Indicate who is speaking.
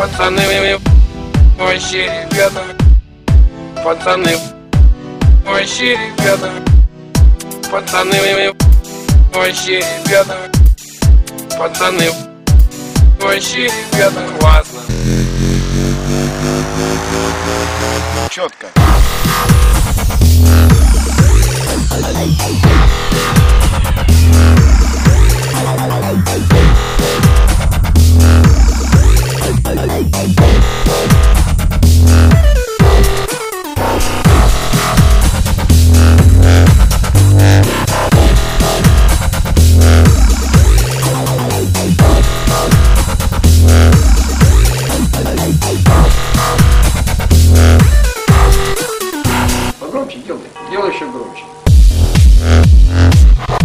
Speaker 1: Пацаны, вообще ребята. Пацаны, вообще ребята. Пацаны, вообще ребята. Пацаны, вообще ребята. Классно.
Speaker 2: Четко.
Speaker 3: Погромче делай, делай еще громче.